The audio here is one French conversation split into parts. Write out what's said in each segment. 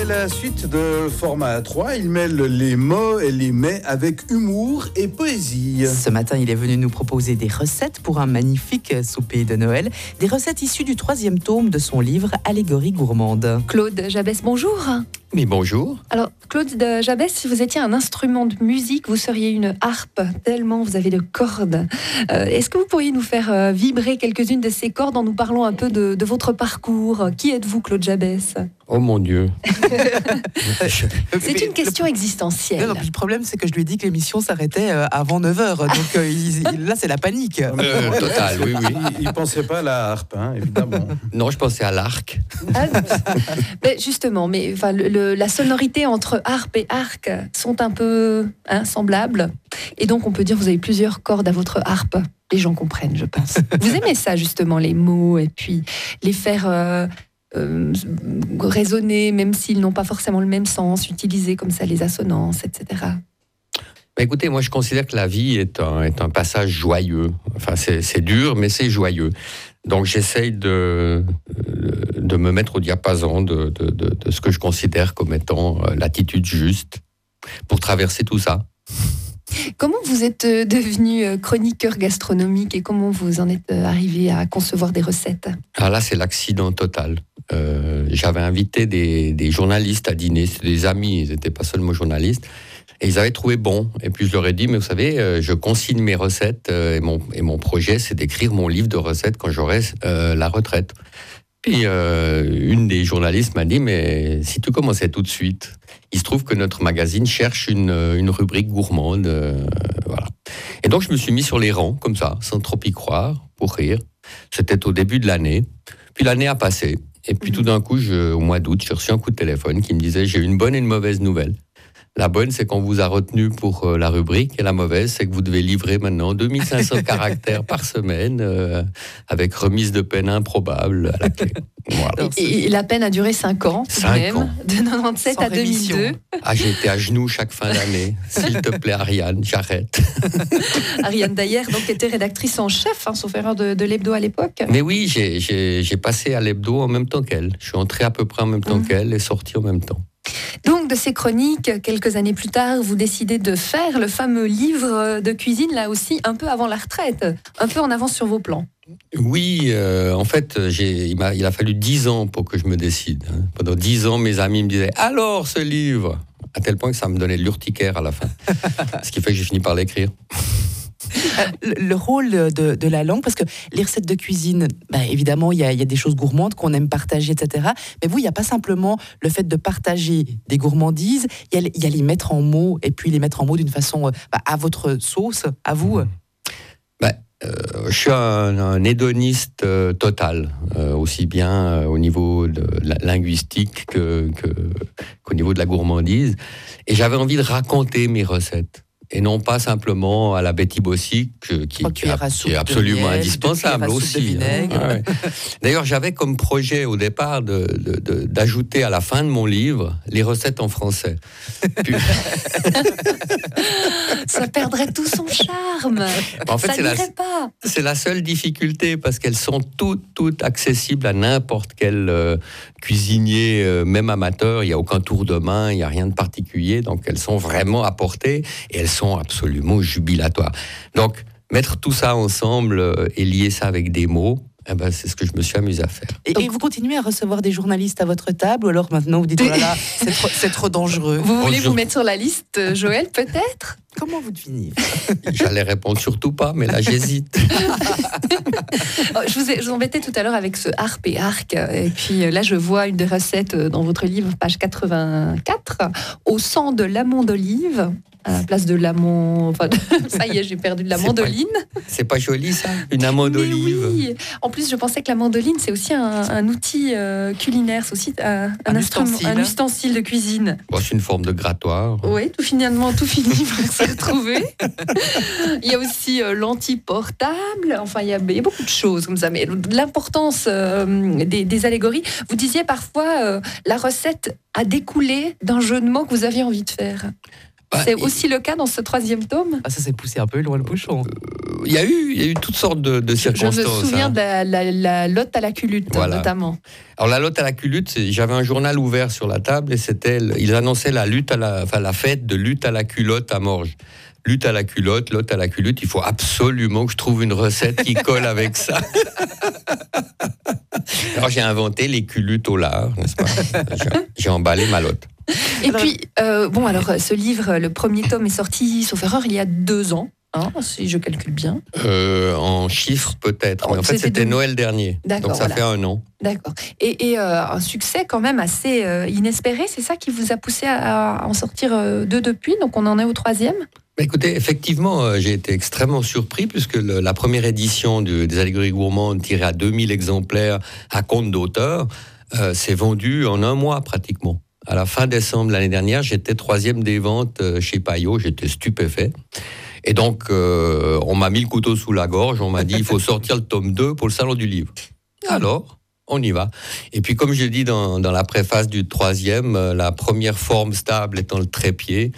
C'est la suite de Format 3. Il mêle les mots et les mets avec humour et poésie. Ce matin, il est venu nous proposer des recettes pour un magnifique souper de Noël. Des recettes issues du 3e tome de son livre Allégorie gourmande. Claude Jabès, bonjour. Mais bonjour. Alors, Claude Jabès, si vous étiez un instrument de musique, vous seriez une harpe, tellement vous avez de cordes. Est-ce que vous pourriez nous faire vibrer quelques-unes de ces cordes en nous parlant un peu de votre parcours? Qui êtes-vous, Claude Jabès? Oh mon Dieu. C'est une question existentielle. Non, puis le problème, c'est que je lui ai dit que l'émission s'arrêtait avant 9h. Donc là, c'est la panique. Total, oui. Il ne pensait pas à la harpe, évidemment. Non, je pensais à l'arc. Mais justement, la sonorité entre harpe et arc sont un peu semblables. Et donc, on peut dire que vous avez plusieurs cordes à votre harpe. Les gens comprennent, je pense. Vous aimez ça, justement, les mots, et puis les faire résonner, même s'ils n'ont pas forcément le même sens, utiliser comme ça les assonances, etc. Bah écoutez, moi je considère que la vie est un passage joyeux. Enfin, c'est dur, mais c'est joyeux. Donc j'essaye de me mettre au diapason de ce que je considère comme étant l'attitude juste pour traverser tout ça. Comment vous êtes devenu chroniqueur gastronomique et comment vous en êtes arrivé à concevoir des recettes? Alors là, c'est l'accident total. J'avais invité des journalistes à dîner, c'était des amis, ils n'étaient pas seulement journalistes, et ils avaient trouvé bon. Et puis je leur ai dit, mais vous savez, je consigne mes recettes et mon projet, c'est d'écrire mon livre de recettes quand j'aurai la retraite. Puis une des journalistes m'a dit, mais si tu commençais tout de suite, il se trouve que notre magazine cherche une rubrique gourmande, voilà. Et donc je me suis mis sur les rangs, comme ça, sans trop y croire, pour rire. C'était au début de l'année. Puis l'année a passé. Et puis tout d'un coup, au mois d'août, j'ai reçu un coup de téléphone qui me disait, j'ai une bonne et une mauvaise nouvelle. La bonne, c'est qu'on vous a retenu pour la rubrique, et la mauvaise, c'est que vous devez livrer maintenant 2500 caractères par semaine, avec remise de peine improbable à la clé. Voilà. Et la peine a duré 5 ans, 5 ans. De 97 à 2002. Ah, j'ai été à genoux chaque fin d'année. S'il te plaît, Ariane, j'arrête. Ariane Dayer, donc, était rédactrice en chef, sauf erreur, de l'hebdo à l'époque. Mais oui, j'ai passé à l'hebdo en même temps qu'elle. Je suis entré à peu près en même temps qu'elle et sorti en même temps. Donc, de ces chroniques, quelques années plus tard, vous décidez de faire le fameux livre de cuisine, là aussi, un peu avant la retraite, un peu en avance sur vos plans. Oui, en fait, il a fallu 10 ans pour que je me décide. Pendant 10 ans, mes amis me disaient « Alors, ce livre ?» À tel point que ça me donnait de l'urticaire à la fin. Ce qui fait que j'ai fini par l'écrire. Le rôle de la langue, parce que les recettes de cuisine, évidemment, il y a des choses gourmandes qu'on aime partager, etc. Mais vous, il n'y a pas simplement le fait de partager des gourmandises, il y a les mettre en mots, et puis les mettre en mots d'une façon à votre sauce, à vous. Je suis un hédoniste total, aussi bien au niveau de linguistique qu'au niveau de la gourmandise. Et j'avais envie de raconter mes recettes. Et non pas simplement à la Betty Bossy, qui est absolument indispensable aussi. Ouais. D'ailleurs, j'avais comme projet au départ d'ajouter à la fin de mon livre les recettes en français. Puis... Ça perdrait tout son charme. En fait, c'est la seule difficulté, parce qu'elles sont toutes accessibles à n'importe quel cuisinier, même amateur. Il n'y a aucun tour de main, il n'y a rien de particulier. Donc, elles sont vraiment à portée et elles sont absolument jubilatoires. Donc, mettre tout ça ensemble et lier ça avec des mots, c'est ce que je me suis amusé à faire. Et vous continuez à recevoir des journalistes à votre table, ou alors maintenant vous dites « Oh là là, c'est trop dangereux ». Vous voulez vous mettre sur la liste, Joël, peut-être? Comment vous devinez? J'allais répondre surtout pas, mais là j'hésite. Je vous embêtais tout à l'heure avec ce harpe et arc. Et puis là, je vois une des recettes dans votre livre, page 84, au sang de l'amont d'olive. À la place de l'amont... Enfin, ça y est, j'ai perdu de la mandoline. C'est pas joli, ça, une amande d'olive. Oui. En plus, je pensais que la mandoline, c'est aussi un outil culinaire, c'est aussi un ustensile de cuisine. Bon, c'est une forme de grattoir. Oui, tout finit pour se retrouver. Il y a aussi l'anti-portable. Enfin, il y a beaucoup de choses comme ça. Mais l'importance des allégories. Vous disiez parfois, la recette a découlé d'un jeu de mots que vous aviez envie de faire. C'est aussi le cas dans ce 3e tome. Ah, ça s'est poussé un peu loin le bouchon. Il y a eu toutes sortes de circonstances. Je me souviens de la lotte à la culotte, Voilà. notamment. Alors la lotte à la culotte, j'avais un journal ouvert sur la table et ils annonçaient la fête de lutte à la culotte à Morges. Lutte à la culotte, lotte à la culotte, il faut absolument que je trouve une recette qui colle avec ça. Alors j'ai inventé les culottes au lard, n'est-ce pas? J'ai emballé ma lotte. Et puis, ce livre, le 1er tome est sorti, sauf erreur, il y a 2 ans, si je calcule bien. En chiffres peut-être, mais en fait c'était Noël dernier, donc ça fait 1 an. D'accord. Et un succès quand même assez inespéré, c'est ça qui vous a poussé à en sortir 2 depuis, donc on en est au 3e? Écoutez, effectivement, j'ai été extrêmement surpris puisque la première édition des Allégories gourmandes tirée à 2000 exemplaires à compte d'auteur s'est vendue en 1 mois pratiquement. À la fin décembre l'année dernière, j'étais 3e des ventes chez Payot, j'étais stupéfait. Et donc, on m'a mis le couteau sous la gorge, on m'a dit il faut sortir le tome 2 pour le salon du livre. Alors, on y va. Et puis, comme je dis dans la préface du 3e, la première forme stable étant le trépied.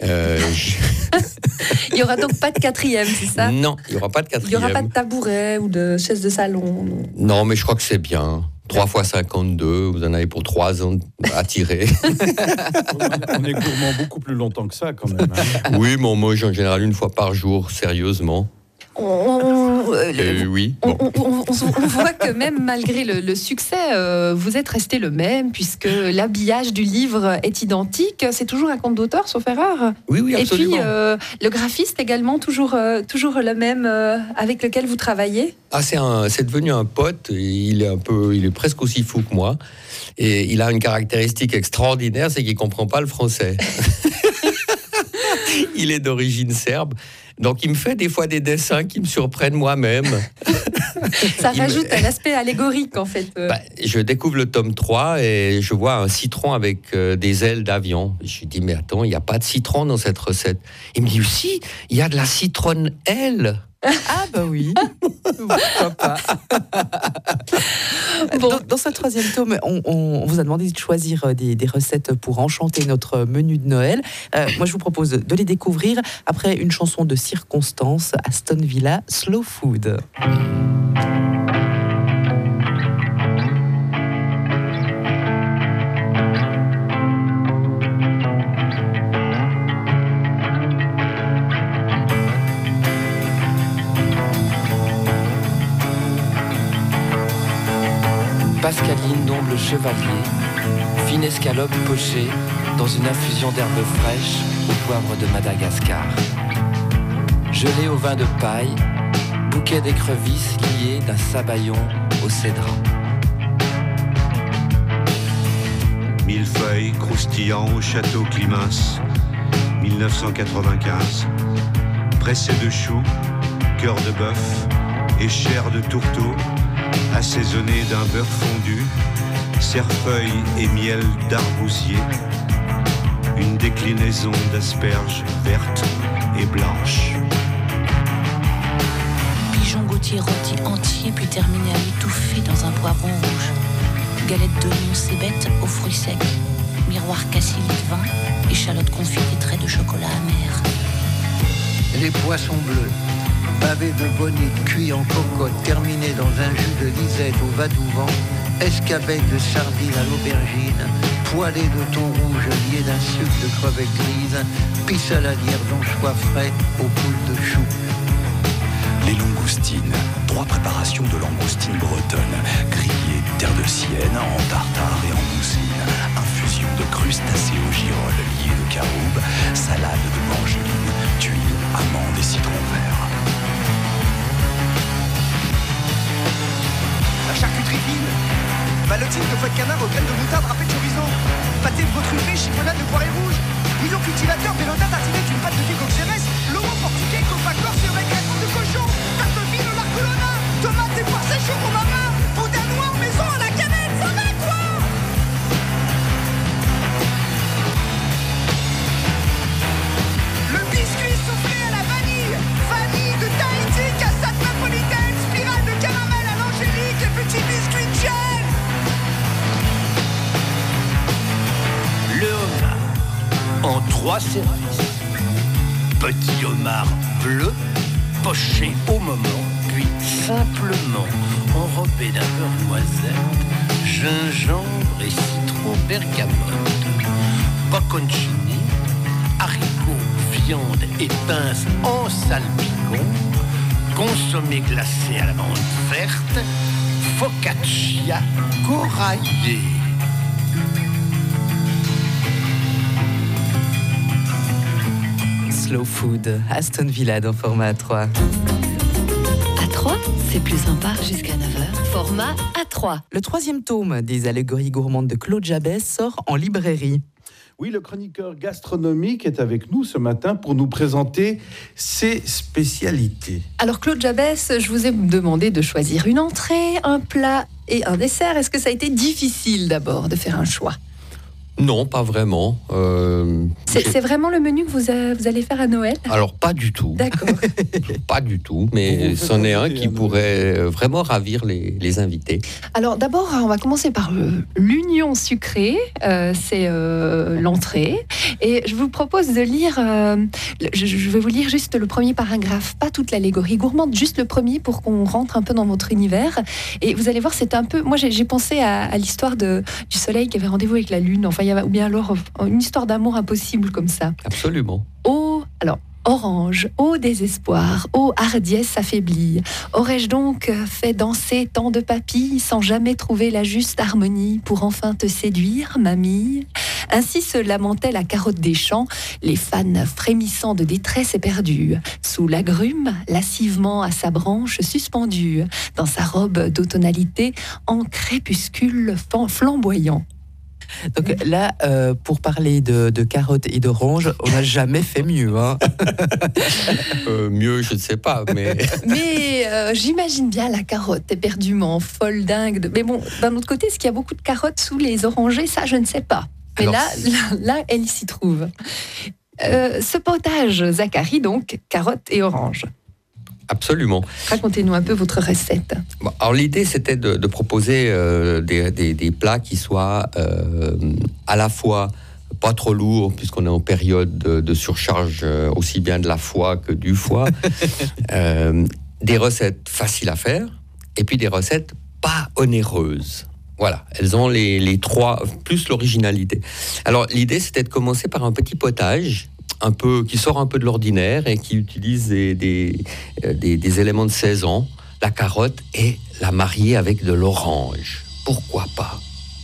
Il n'y aura donc pas de 4e, c'est ça? Non, il n'y aura pas de 4e. Il n'y aura pas de tabouret ou de chaise de salon? Non, mais je crois que c'est bien. 3 fois 52, vous en avez pour 3 ans à tirer. On est gourmand beaucoup plus longtemps que ça, quand même. Oui, mais on mange en général 1 fois par jour, sérieusement. Oui. Bon. On voit que même malgré le succès, vous êtes resté le même, puisque l'habillage du livre est identique. C'est toujours un conte d'auteur, sauf erreur. Oui, absolument. Et puis, le graphiste également, toujours le même avec lequel vous travaillez. Ah, c'est devenu un pote. Il est presque aussi fou que moi. Et il a une caractéristique extraordinaire, c'est qu'il ne comprend pas le français. Il est d'origine serbe. Donc, il me fait des fois des dessins qui me surprennent moi-même. Ça rajoute un aspect allégorique, en fait. Je découvre le tome 3 et je vois un citron avec des ailes d'avion. Je lui dis, mais attends, il n'y a pas de citron dans cette recette. Il me dit, si, il y a de la citronnelle. Ah bah oui, pourquoi pas. Bon. Dans ce 3e tome, on vous a demandé de choisir des recettes pour enchanter notre menu de Noël. Moi, je vous propose de les découvrir après une chanson de circonstance, Aston Villa, Slow Food. Pascaline d'omble chevalier, fine escalope pochée dans une infusion d'herbes fraîches au poivre de Madagascar. Gelée au vin de paille, bouquet d'écrevisses liées d'un sabayon au cédrat. Millefeuille croustillant au château Climens, 1995. Pressé de choux, cœur de bœuf et chair de tourteau, assaisonné d'un beurre fondu, cerfeuil et miel d'arbousier, une déclinaison d'asperges vertes et blanches. Pigeon gautier rôti entier puis terminé à l'étouffer dans un poivron rouge. Galette d'oignons cébette aux fruits secs, miroir cassili de vin, échalote confite et traits de chocolat amer. Les poissons bleus, pavés de bonites cuits en cocotte, terminés dans un jus de lisette au Vadouvant, escabeille de sardines à l'aubergine, poêlée de thon rouge lié d'un sucre de crevettes grises, puis saladière d'anchois frais aux poules de choux. Les langoustines, 3 préparations de langoustines bretonnes, grillées terre de Sienne, en tartare et en mousseline, infusion de crustacés au girolles liés de caroube, salade de mangeline, tuiles, amandes et citron vert. La charcuterie fine, ballotine de foie de canard au de moutarde râpée de chorizo, pâté de veau truffé, chiffonade de poire rouge, bouillon cultivateur, bellota tartinée d'une pâte de figue au xérès, lomo portugais, copa corse et récréation de cochon, tarte fine au larcolona, tomates et poires sèches au romarin, boudin noir maison à la canette, ça va quoi? Le biscuit soufflé à la vanille, vanille de Tahiti, cassate napolitaine, spirale de caramel à l'angélique et petit biscuit de gel. Le homard, en 3 services. petit homard bleu, poché au moment, puis simplement enrobé d'un beurre noisette, gingembre et citron bergamote, bocconcini, haricots, viande et pinces en salpicon, consommé glacé à la menthe verte, focaccia coraillée. Slow Food, Aston Villa dans format A3. A3, c'est plus sympa jusqu'à 9h. Format A3. Le 3e tome des allégories gourmandes de Claude Jabès sort en librairie. Oui, le chroniqueur gastronomique est avec nous ce matin pour nous présenter ses spécialités. Alors Claude Jabès, je vous ai demandé de choisir une entrée, un plat et un dessert. Est-ce que ça a été difficile d'abord de faire un choix ? Non, pas vraiment. C'est vraiment le menu que vous allez faire à Noël ? Alors, pas du tout. D'accord. Pas du tout, mais c'en est un qui pourrait vraiment ravir les invités. Alors d'abord, on va commencer par l'union sucrée, c'est l'entrée. Et je vous propose de lire, je vais vous lire juste le premier paragraphe, pas toute l'allégorie gourmande, juste le premier pour qu'on rentre un peu dans votre univers. Et vous allez voir, c'est un peu... Moi, j'ai pensé à l'histoire du soleil qui avait rendez-vous avec la lune, enfin, ou bien alors une histoire d'amour impossible comme ça. Absolument. Alors, orange, ô désespoir, ô hardiesse affaiblie, aurais-je donc fait danser tant de papilles sans jamais trouver la juste harmonie pour enfin te séduire, mamie ? Ainsi se lamentait la carotte des champs, les fans frémissant de détresse éperdue, sous l'agrume, lascivement à sa branche suspendue, dans sa robe d'automnalité en crépuscule flamboyant. Donc là, pour parler de carottes et d'oranges, on n'a jamais fait mieux. Hein. Mieux, je ne sais pas, mais... Mais j'imagine bien la carotte éperdument folle dingue. Mais bon, d'un autre côté, est-ce qu'il y a beaucoup de carottes sous les orangers ? Ça, je ne sais pas. Mais alors, là, elle s'y trouve. Ce potage, Zacharie, donc, carottes et oranges. Absolument. Racontez-nous un peu votre recette. Bon, alors l'idée, c'était de proposer des plats qui soient à la fois pas trop lourds, puisqu'on est en période de surcharge aussi bien de la foie que du foie, des recettes faciles à faire, et puis des recettes pas onéreuses. Voilà, elles ont les trois, plus l'originalité. Alors l'idée, c'était de commencer par un petit potage, qui sort un peu de l'ordinaire et qui utilise des éléments de saison, la carotte, et la marier avec de l'orange. Pourquoi pas ?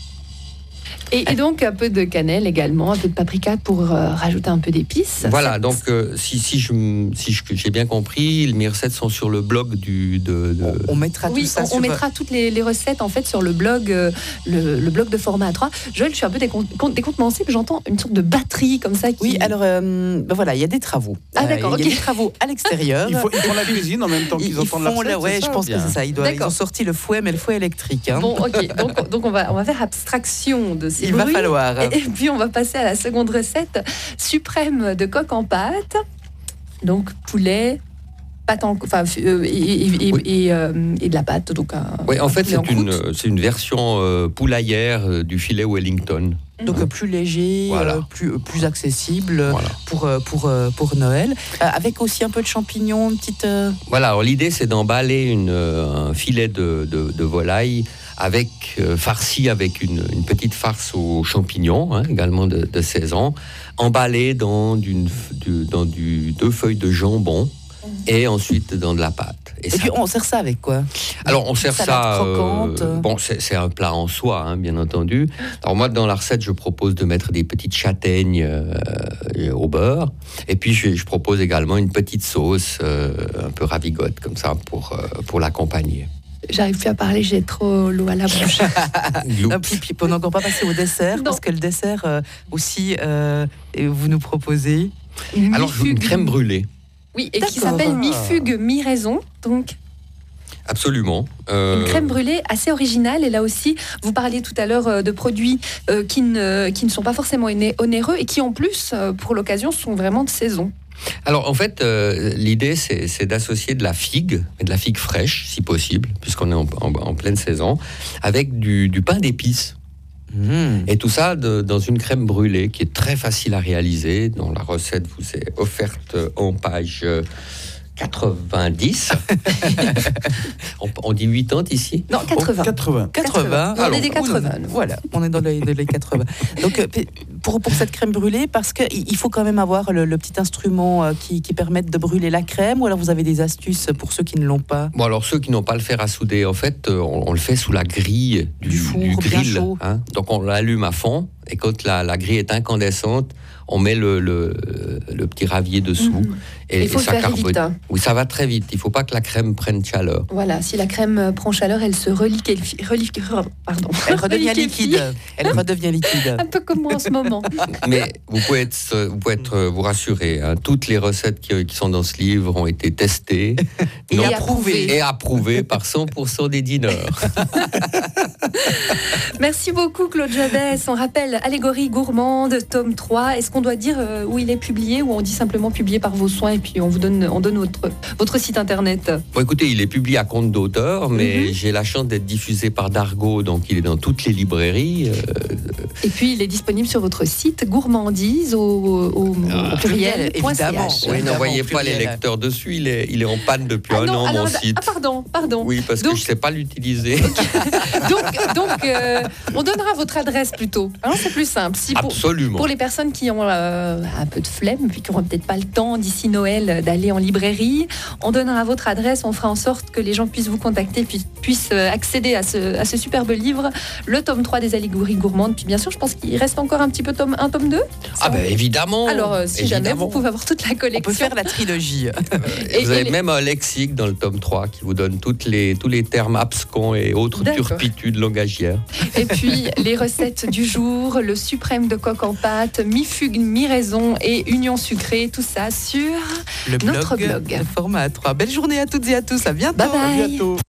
Et donc un peu de cannelle également, un peu de paprika pour rajouter un peu d'épices. Voilà, donc si j'ai bien compris, mes recettes sont sur le blog On mettra tout ça on mettra toutes les recettes en fait sur le blog, le blog de format A3. Joël, je suis un peu décontenancée, mais j'entends une sorte de batterie comme ça. Oui, alors voilà, il y a des travaux. Ah d'accord, il y a des travaux à l'extérieur. Ils font la cuisine en même temps qu'ils entendent la recette. Ouais, je pense que c'est ça. Ils ont sorti le fouet, mais le fouet électrique. Hein. Bon, ok. Donc on va faire abstraction de ces Il va falloir. Et puis on va passer à la seconde recette suprême de coq en pâte. Donc poulet, pâte et de la pâte. Donc oui, en fait c'est une version poulaillère du filet Wellington. Donc plus léger, voilà. plus accessible, voilà. pour Noël, avec aussi un peu de champignons, une petite. Voilà. Alors l'idée, c'est d'emballer un filet de volaille farci avec une petite farce aux champignons, également de saison, emballé dans 2 feuilles de jambon et ensuite dans de la pâte. Et puis on sert ça avec quoi ? Alors on sert ça. Bon, c'est un plat en soi, bien entendu. Alors moi, dans la recette, je propose de mettre des petites châtaignes au beurre, et puis je propose également une petite sauce un peu ravigote comme ça pour l'accompagner. J'arrive plus à parler, j'ai trop l'eau à la bouche. Puis on n'a encore pas passé au dessert, parce que le dessert aussi, vous nous proposez. Alors une crème brûlée. Oui, et qui s'appelle mi-fugue, mi-raison, donc. Absolument. Une crème brûlée assez originale. Et là aussi, vous parliez tout à l'heure de produits qui ne sont pas forcément onéreux et qui, en plus, pour l'occasion, sont vraiment de saison. Alors, en fait, l'idée, c'est d'associer de la figue, et de la figue fraîche, si possible, puisqu'on est en pleine saison, avec du pain d'épices. Et tout ça dans une crème brûlée qui est très facile à réaliser, dont la recette vous est offerte en page 90. On dit 80 ici? Non, 80. 80. On est des 80. Voilà, on est dans les 80. Donc, pour cette crème brûlée, parce qu'il faut quand même avoir le petit instrument qui permette de brûler la crème, ou alors vous avez des astuces pour ceux qui ne l'ont pas? Bon, alors ceux qui n'ont pas le fer à souder, en fait, on le fait sous la grille du four, grill. bien chaud. Hein. Donc on l'allume à fond, et quand la grille est incandescente, on met le petit ravier dessous. Et il faut ça le faire carbone. vite. Hein. Oui, ça va très vite. Il ne faut pas que la crème prenne chaleur. Voilà, si la crème prend chaleur, elle se Elle redevient liquide. Elle redevient liquide. Un peu comme moi en ce moment. Mais vous pouvez vous rassurer. Hein, toutes les recettes qui sont dans ce livre ont été testées et approuvées par 100% des dîneurs. Merci beaucoup Claude Jabès. On rappelle Allégorie gourmande, tome 3. Est-ce qu'on doit dire où il est publié, ou on dit simplement publié par vos soins et puis on donne votre site internet? Bon, écoutez, il est publié à compte d'auteur, mais j'ai la chance d'être diffusé par Dargaud, donc il est dans toutes les librairies. Et puis il est disponible sur votre site gourmandise au pluriel. Évidemment. Oui, n'envoyez pas les lecteurs dessus, il est en panne depuis un an, mon site. Pardon. Oui, parce que je ne sais pas l'utiliser. Donc, on donnera votre adresse plutôt. Alors, c'est plus simple. Absolument. Pour les personnes qui ont un peu de flemme, puis qui n'auront peut-être pas le temps d'ici Noël d'aller en librairie, on donnera votre adresse, on fera en sorte que les gens puissent vous contacter, puis puissent accéder à ce superbe livre, le tome 3 des Allégories gourmandes. Puis bien sûr, je pense qu'il reste encore un petit peu tome 2. Ah ben évidemment. Alors, si jamais, vous pouvez avoir toute la collection. On peut faire la trilogie. Vous avez même un lexique dans le tome 3 qui vous donne tous les termes abscons et autres turpitudes langagières. Et puis, les recettes du jour, le suprême de coq en pâte, mi-fugue, mi-raisin et union sucrée, tout ça sur notre blog. Le format 3. Belle journée à toutes et à tous, à bientôt. Bye bye. À bientôt.